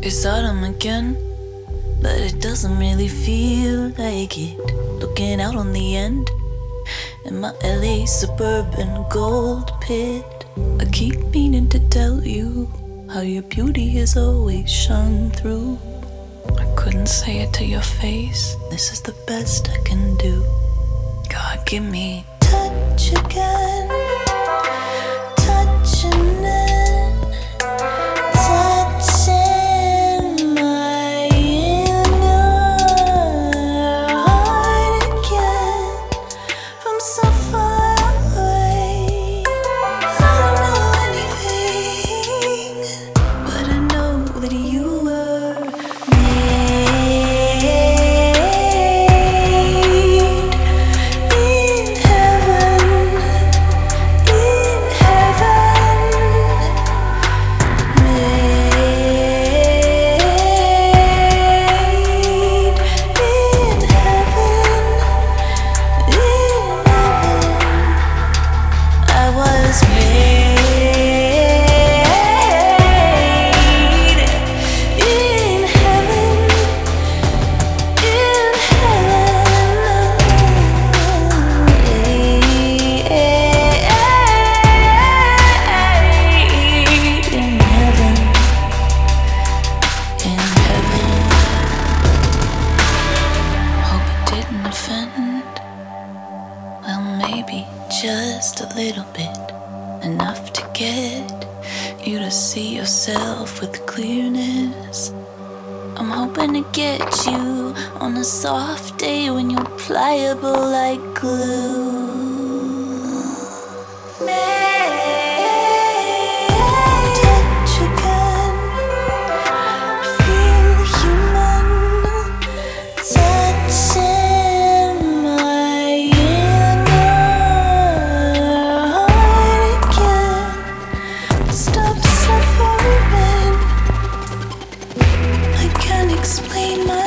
It's autumn again, but it doesn't really feel like it. Looking out on the end in my LA suburban gold pit, I keep meaning to tell you how your beauty has always shone through. I couldn't say it to your face. This is the best I can do. God, give me touch again, touching it, touching my inner heart again from so far away. I don't know anything, but I know that you were made in heaven, just a little bit, enough to get you to see yourself with clearness. I'm hoping to get you on a soft day when you're pliable like glue. Touch again, feel human, touching my stop suffering. I can't explain my